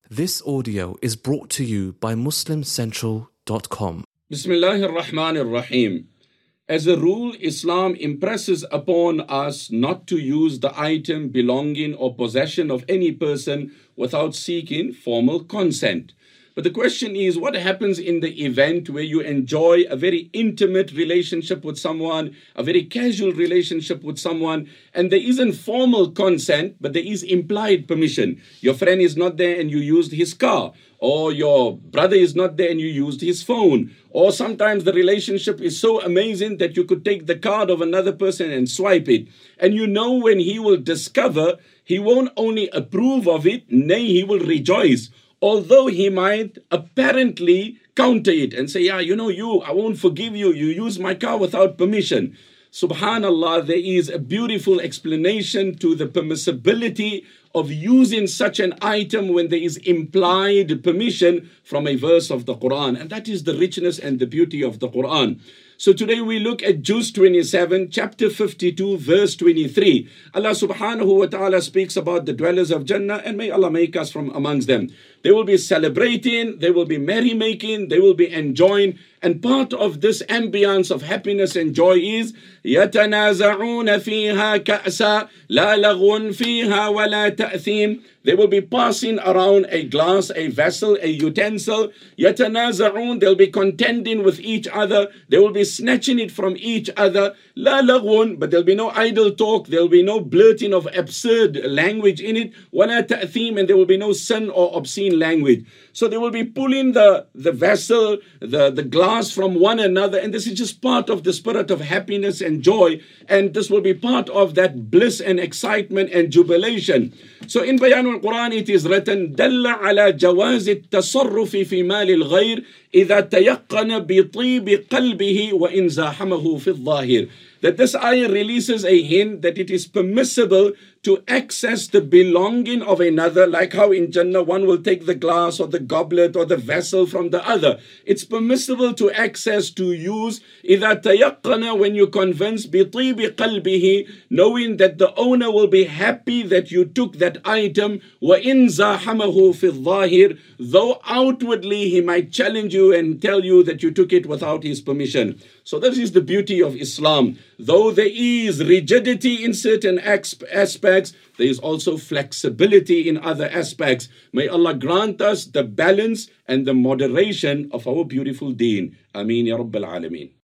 This audio is brought to you by MuslimCentral.com. Bismillahir Rahmanir Rahim. As a rule, Islam impresses upon us not to use the item, belonging, or possession of any person without seeking formal consent. But the question is, what happens in the event where you enjoy a very intimate relationship with someone, a very casual relationship with someone, and there isn't formal consent, but there is implied permission? Your friend is not there and you used his car, or your brother is not there and you used his phone, or sometimes the relationship is so amazing that you could take the card of another person and swipe it. And you know when he will discover, he won't only approve of it, nay, he will rejoice. Although he might apparently counter it and say, I won't forgive you. You used my car without permission. Subhanallah, there is a beautiful explanation to the permissibility of using such an item when there is implied permission from a verse of the Quran. And that is the richness and the beauty of the Quran. So today we look at Juz 27, chapter 52, verse 23. Allah subhanahu wa ta'ala speaks about the dwellers of Jannah, and may Allah make us from amongst them. They will be celebrating, they will be merrymaking, they will be enjoying. And part of this ambience of happiness and joy is يَتَنَازَعُونَ فِيهَا كَأْسًا لَا لَغْوٌ فِيهَا وَلَا تَأْثِيمٌ. They will be passing around a glass, a vessel, a utensil. يَتَنَازَعُونَ. They'll be contending with each other. They will be snatching it from each other. لَا لَغْوٌ. But there'll be no idle talk. There'll be no blurting of absurd language in it. وَلَا تَأْثِيمٌ. And there will be no sin or obscene language. So they will be pulling the vessel, the glass from one another. And this is just part of the spirit of happiness and joy. And this will be part of that bliss and excitement and jubilation. So in Bayan al-Quran it is written, دَلَّ عَلَى جَوَازِ التَّصَرُّفِ فِي مَالِ الْغَيْرِ إِذَا تَيَقَّنَ بِطِيبِ قَلْبِهِ وَإِنْ زَاحَمَهُ فِي الظَّاهِرِ. That this ayah releases a hint that it is permissible to access the belonging of another, like how in Jannah one will take the glass or the goblet or the vessel from the other. It's permissible to access, to use, إِذَا تَيَقَّنَ, when you convince, بِطِيبِ قَلْبِهِ, knowing that the owner will be happy that you took that item, وَإِنْ زَاحَمَهُ فِي الظَّاهِرِ, though outwardly he might challenge you and tell you that you took it without his permission. So that is the beauty of Islam. Though there is rigidity in certain aspects, there is also flexibility in other aspects. May Allah grant us the balance and the moderation of our beautiful deen. Ameen ya Rabbil Alameen.